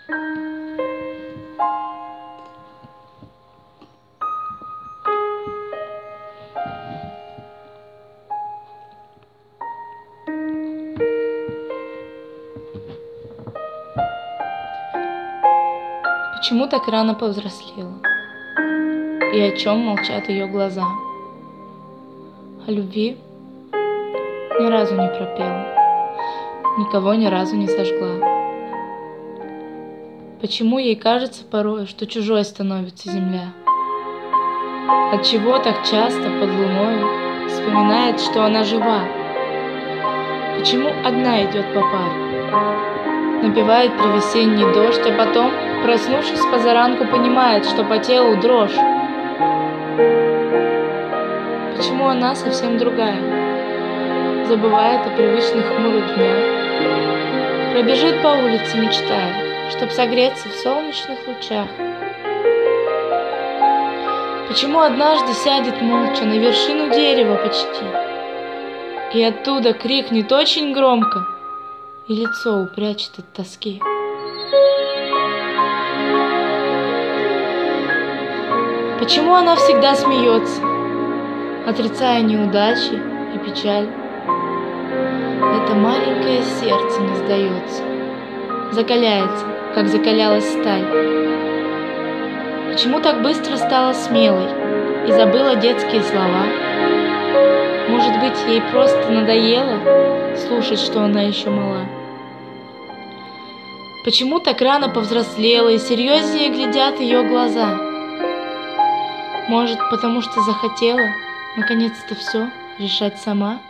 Почему так рано повзрослела? И о чем молчат ее глаза? О любви ни разу не пропела, никого ни разу не сожгла. Почему ей кажется порой, что чужой становится земля? Отчего так часто под луною вспоминает, что она жива? Почему одна идет по парку, напевает про весенний дождь, а потом, проснувшись позаранку, понимает, что по телу дрожь? Почему она совсем другая, забывает о привычных хмурых днях, пробежит по улице, мечтая, чтоб согреться в солнечных лучах? Почему однажды сядет молча на вершину дерева почти, и оттуда крикнет очень громко, и лицо упрячет от тоски? Почему она всегда смеется, отрицая неудачи и печаль? Это маленькое сердце не сдается, закаляется, как закалялась сталь. Почему так быстро стала смелой и забыла детские слова? Может быть, ей просто надоело слушать, что она еще мала? Почему так рано повзрослела и серьезнее глядят ее глаза? Может, потому что захотела наконец-то все решать сама?